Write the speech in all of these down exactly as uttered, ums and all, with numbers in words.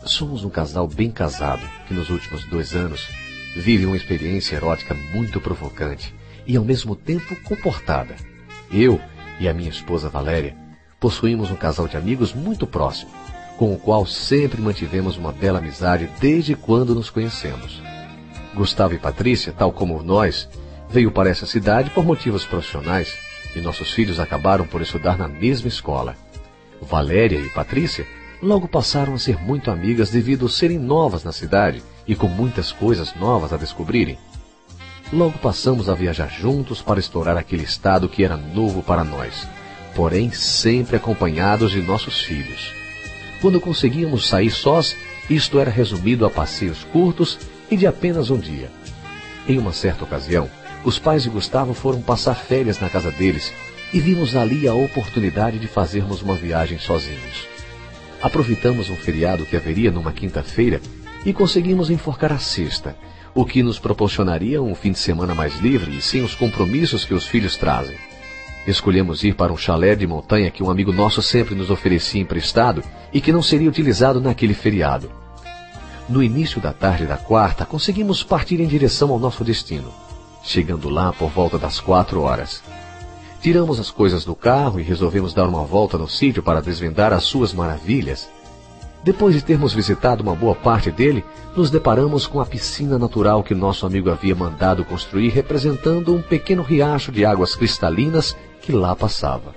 Somos um casal bem casado, que nos últimos dois anos vive uma experiência erótica muito provocante e ao mesmo tempo comportada. Eu e a minha esposa Valéria possuímos um casal de amigos muito próximo, com o qual sempre mantivemos uma bela amizade desde quando nos conhecemos. Gustavo e Patrícia, tal como nós, veio para essa cidade por motivos profissionais e nossos filhos acabaram por estudar na mesma escola. Valéria e Patrícia logo passaram a ser muito amigas devido a serem novas na cidade e com muitas coisas novas a descobrirem. Logo passamos a viajar juntos para explorar aquele estado que era novo para nós, porém sempre acompanhados de nossos filhos. Quando conseguíamos sair sós, isto era resumido a passeios curtos e de apenas um dia. Em uma certa ocasião, os pais de Gustavo foram passar férias na casa deles e vimos ali a oportunidade de fazermos uma viagem sozinhos. Aproveitamos um feriado que haveria numa quinta-feira e conseguimos enforcar a sexta, o que nos proporcionaria um fim de semana mais livre e sem os compromissos que os filhos trazem. Escolhemos ir para um chalé de montanha que um amigo nosso sempre nos oferecia emprestado e que não seria utilizado naquele feriado. No início da tarde da quarta, conseguimos partir em direção ao nosso destino, chegando lá por volta das quatro horas. Tiramos as coisas do carro e resolvemos dar uma volta no sítio para desvendar as suas maravilhas. Depois de termos visitado uma boa parte dele, nos deparamos com a piscina natural que nosso amigo havia mandado construir, representando um pequeno riacho de águas cristalinas que lá passava.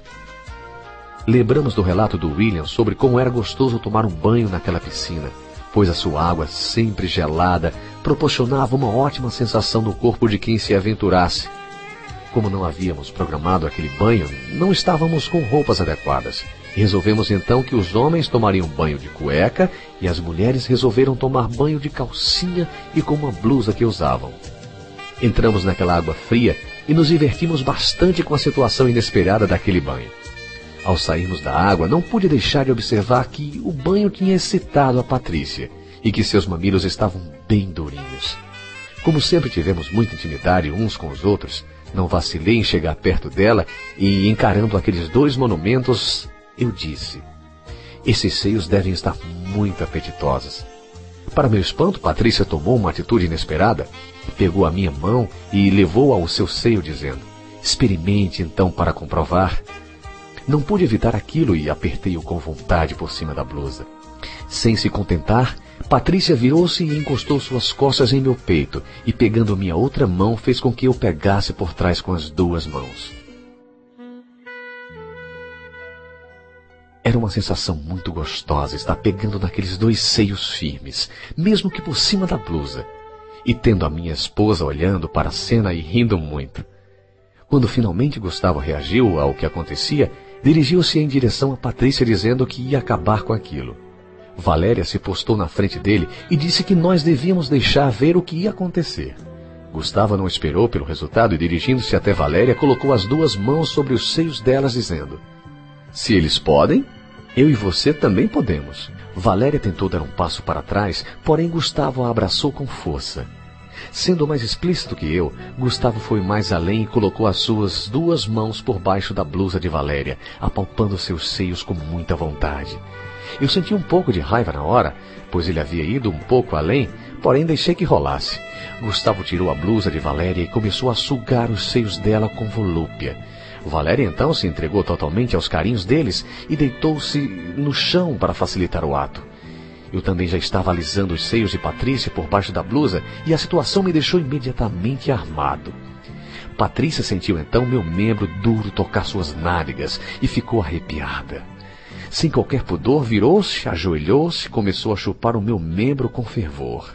Lembramos do relato do William sobre como era gostoso tomar um banho naquela piscina, pois a sua água, sempre gelada, proporcionava uma ótima sensação no corpo de quem se aventurasse. Como não havíamos programado aquele banho, não estávamos com roupas adequadas. Resolvemos então que os homens tomariam banho de cueca e as mulheres resolveram tomar banho de calcinha e com uma blusa que usavam. Entramos naquela água fria e nos divertimos bastante com a situação inesperada daquele banho. Ao sairmos da água, não pude deixar de observar que o banho tinha excitado a Patrícia e que seus mamilos estavam bem durinhos. Como sempre tivemos muita intimidade uns com os outros, não vacilei em chegar perto dela e, encarando aqueles dois monumentos, eu disse: esses seios devem estar muito apetitosos. Para meu espanto, Patrícia tomou uma atitude inesperada, pegou a minha mão e levou-a ao seu seio, dizendo: experimente então para comprovar. Não pude evitar aquilo e apertei-o com vontade por cima da blusa. Sem se contentar, Patrícia virou-se e encostou suas costas em meu peito e, pegando minha outra mão, fez com que eu pegasse por trás com as duas mãos. Era uma sensação muito gostosa estar pegando naqueles dois seios firmes, mesmo que por cima da blusa, e tendo a minha esposa olhando para a cena e rindo muito. Quando finalmente Gustavo reagiu ao que acontecia, dirigiu-se em direção a Patrícia dizendo que ia acabar com aquilo. Valéria se postou na frente dele e disse que nós devíamos deixar ver o que ia acontecer. Gustavo não esperou pelo resultado e, dirigindo-se até Valéria, colocou as duas mãos sobre os seios delas, dizendo: se eles podem, eu e você também podemos. Valéria tentou dar um passo para trás, porém Gustavo a abraçou com força. Sendo mais explícito que eu, Gustavo foi mais além e colocou as suas duas mãos por baixo da blusa de Valéria, apalpando seus seios com muita vontade. Eu senti um pouco de raiva na hora, pois ele havia ido um pouco além, porém deixei que rolasse. Gustavo tirou a blusa de Valéria e começou a sugar os seios dela com volúpia. Valéria então se entregou totalmente aos carinhos deles e deitou-se no chão para facilitar o ato. Eu também já estava alisando os seios de Patrícia por baixo da blusa e a situação me deixou imediatamente armado. Patrícia sentiu então meu membro duro tocar suas nádegas e ficou arrepiada. Sem qualquer pudor, virou-se, ajoelhou-se e começou a chupar o meu membro com fervor.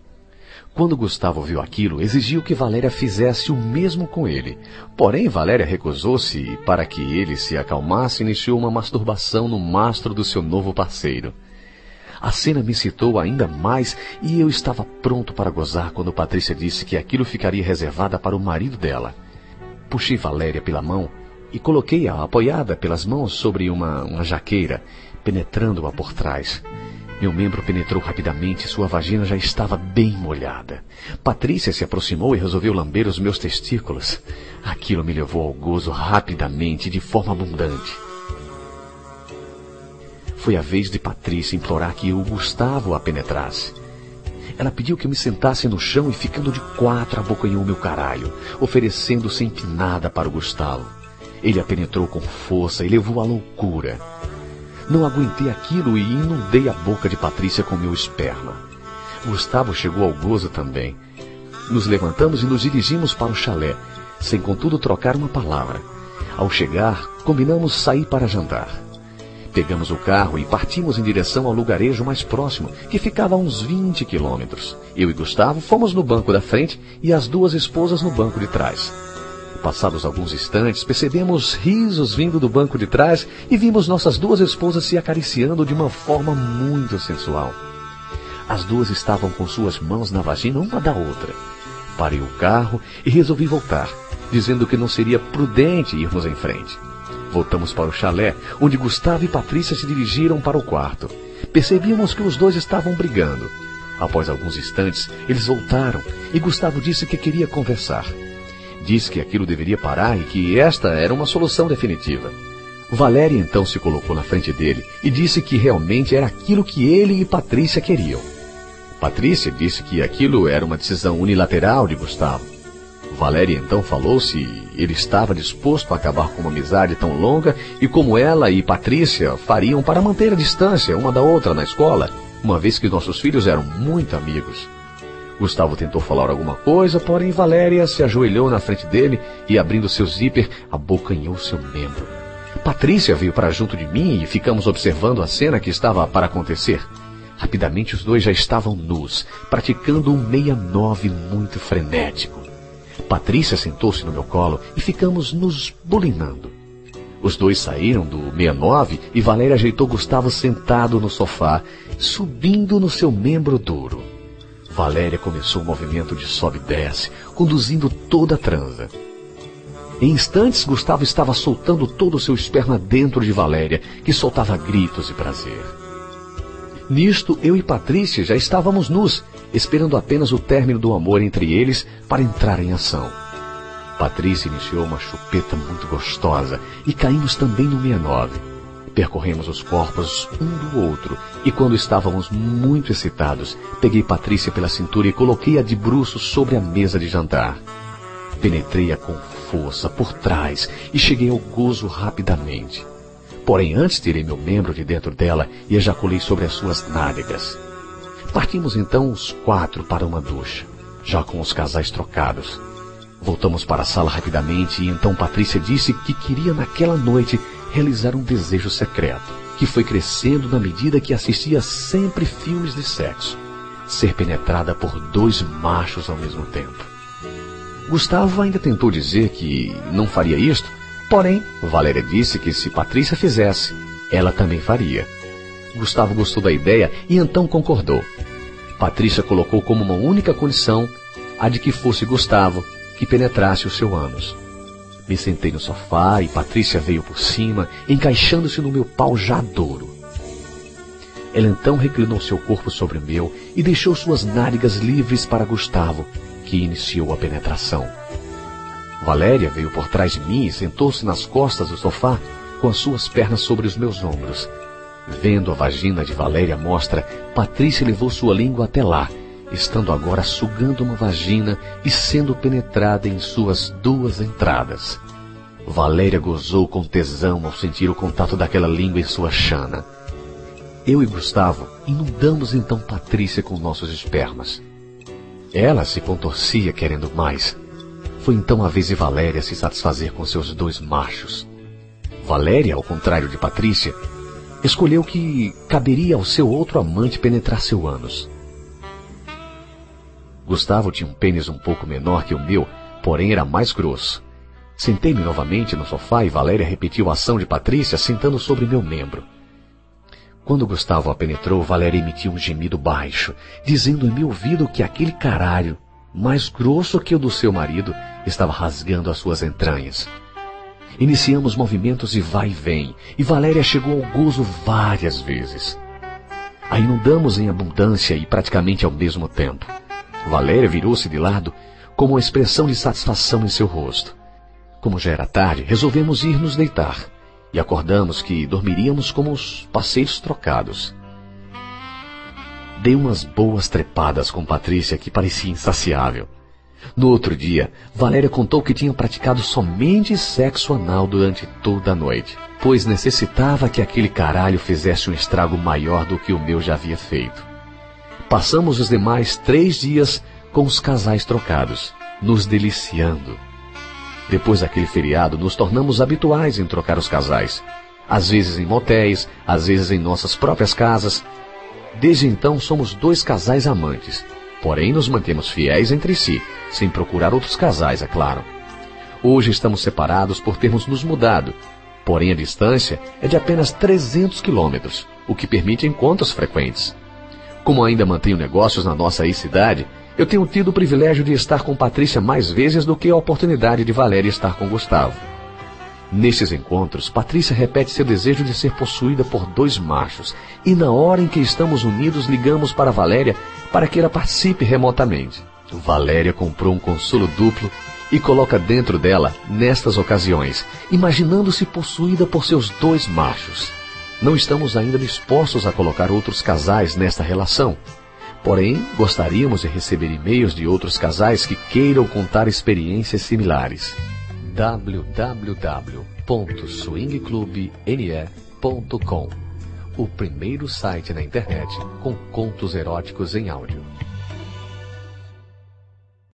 Quando Gustavo viu aquilo, exigiu que Valéria fizesse o mesmo com ele. Porém, Valéria recusou-se e, para que ele se acalmasse, iniciou uma masturbação no mastro do seu novo parceiro. A cena me excitou ainda mais e eu estava pronto para gozar quando Patrícia disse que aquilo ficaria reservada para o marido dela. Puxei Valéria pela mão e coloquei-a apoiada pelas mãos sobre uma, uma jaqueira, penetrando-a por trás. Meu membro penetrou rapidamente e sua vagina já estava bem molhada. Patrícia se aproximou e resolveu lamber os meus testículos. Aquilo me levou ao gozo rapidamente e de forma abundante. Foi a vez de Patrícia implorar que o Gustavo a penetrasse. Ela pediu que eu me sentasse no chão e, ficando de quatro, abocanhou meu caralho, oferecendo-se empinada para o Gustavo. Ele a penetrou com força e levou à loucura. Não aguentei aquilo e inundei a boca de Patrícia com meu esperma. Gustavo chegou ao gozo também. Nos levantamos e nos dirigimos para o chalé, sem contudo trocar uma palavra. Ao chegar, combinamos sair para jantar. Pegamos o carro e partimos em direção ao lugarejo mais próximo, que ficava a uns vinte quilômetros. Eu e Gustavo fomos no banco da frente e as duas esposas no banco de trás. Passados alguns instantes, percebemos risos vindo do banco de trás e vimos nossas duas esposas se acariciando de uma forma muito sensual. As duas estavam com suas mãos na vagina uma da outra. Parei o carro e resolvi voltar, dizendo que não seria prudente irmos em frente. Voltamos para o chalé, onde Gustavo e Patrícia se dirigiram para o quarto. Percebíamos que os dois estavam brigando. Após alguns instantes, eles voltaram e Gustavo disse que queria conversar. Disse que aquilo deveria parar e que esta era uma solução definitiva. Valéria então se colocou na frente dele e disse que realmente era aquilo que ele e Patrícia queriam. Patrícia disse que aquilo era uma decisão unilateral de Gustavo. Valéria então falou se ele estava disposto a acabar com uma amizade tão longa e como ela e Patrícia fariam para manter a distância uma da outra na escola, uma vez que nossos filhos eram muito amigos. Gustavo tentou falar alguma coisa, porém Valéria se ajoelhou na frente dele e, abrindo seu zíper, abocanhou seu membro. Patrícia veio para junto de mim e ficamos observando a cena que estava para acontecer. Rapidamente os dois já estavam nus, praticando um sessenta e nove muito frenético. Patrícia sentou-se no meu colo e ficamos nos bulinando. Os dois saíram do sessenta e nove e Valéria ajeitou Gustavo sentado no sofá, subindo no seu membro duro. Valéria começou um movimento de sobe e desce, conduzindo toda a transa. Em instantes, Gustavo estava soltando todo o seu esperma dentro de Valéria, que soltava gritos de prazer. Nisto, eu e Patrícia já estávamos nus, esperando apenas o término do amor entre eles para entrar em ação. Patrícia iniciou uma chupeta muito gostosa e caímos também no sessenta e nove. Percorremos os corpos um do outro e quando estávamos muito excitados, peguei Patrícia pela cintura e coloquei-a de bruços sobre a mesa de jantar. Penetrei-a com força por trás e cheguei ao gozo rapidamente. Porém, antes tirei meu membro de dentro dela e ejaculei sobre as suas nádegas. Partimos então os quatro para uma ducha, já com os casais trocados. Voltamos para a sala rapidamente e então Patrícia disse que queria naquela noite realizar um desejo secreto, que foi crescendo na medida que assistia sempre filmes de sexo. Ser penetrada por dois machos ao mesmo tempo. Gustavo ainda tentou dizer que não faria isto, porém, Valéria disse que se Patrícia fizesse, ela também faria. Gustavo gostou da ideia e então concordou. Patrícia colocou como uma única condição a de que fosse Gustavo que penetrasse o seu ânus. Me sentei no sofá e Patrícia veio por cima, encaixando-se no meu pau já duro. Ela então reclinou seu corpo sobre o meu e deixou suas nádegas livres para Gustavo, que iniciou a penetração. Valéria veio por trás de mim e sentou-se nas costas do sofá, com as suas pernas sobre os meus ombros. Vendo a vagina de Valéria à mostra, Patrícia levou sua língua até lá, estando agora sugando uma vagina e sendo penetrada em suas duas entradas. Valéria gozou com tesão ao sentir o contato daquela língua em sua chana. Eu e Gustavo inundamos então Patrícia com nossos espermas. Ela se contorcia querendo mais. Foi então a vez de Valéria se satisfazer com seus dois machos. Valéria, ao contrário de Patrícia, escolheu que caberia ao seu outro amante penetrar seu ânus. Gustavo tinha um pênis um pouco menor que o meu, porém era mais grosso. Sentei-me novamente no sofá e Valéria repetiu a ação de Patrícia sentando sobre meu membro. Quando Gustavo a penetrou, Valéria emitiu um gemido baixo, dizendo em meu ouvido que aquele caralho, mais grosso que o do seu marido, estava rasgando as suas entranhas. Iniciamos movimentos de vai e vem, e Valéria chegou ao gozo várias vezes. A inundamos em abundância e praticamente ao mesmo tempo. Valéria virou-se de lado, com uma expressão de satisfação em seu rosto. Como já era tarde, resolvemos ir nos deitar. e acordamos que dormiríamos como os passeios trocados. Dei umas boas trepadas com Patrícia que parecia insaciável. No outro dia, Valéria contou que tinha praticado somente sexo anal durante toda a noite, pois necessitava que aquele caralho fizesse um estrago maior do que o meu já havia feito. Passamos os demais três dias com os casais trocados, nos deliciando. Depois daquele feriado, nos tornamos habituais em trocar os casais, às vezes em motéis, às vezes em nossas próprias casas. Desde então somos dois casais amantes, porém nos mantemos fiéis entre si, sem procurar outros casais, é claro. Hoje estamos separados por termos nos mudado, porém a distância é de apenas trezentos quilômetros, o que permite encontros frequentes. Como ainda mantenho negócios na nossa ex-cidade, eu tenho tido o privilégio de estar com Patrícia mais vezes do que a oportunidade de Valéria estar com Gustavo. Nestes encontros, Patrícia repete seu desejo de ser possuída por dois machos, e na hora em que estamos unidos ligamos para Valéria para que ela participe remotamente. Valéria comprou um consolo duplo e coloca dentro dela nestas ocasiões, imaginando-se possuída por seus dois machos. Não estamos ainda dispostos a colocar outros casais nesta relação. Porém, gostaríamos de receber e-mails de outros casais que queiram contar experiências similares. w w w ponto swing club n e ponto com, o primeiro site na internet com contos eróticos em áudio.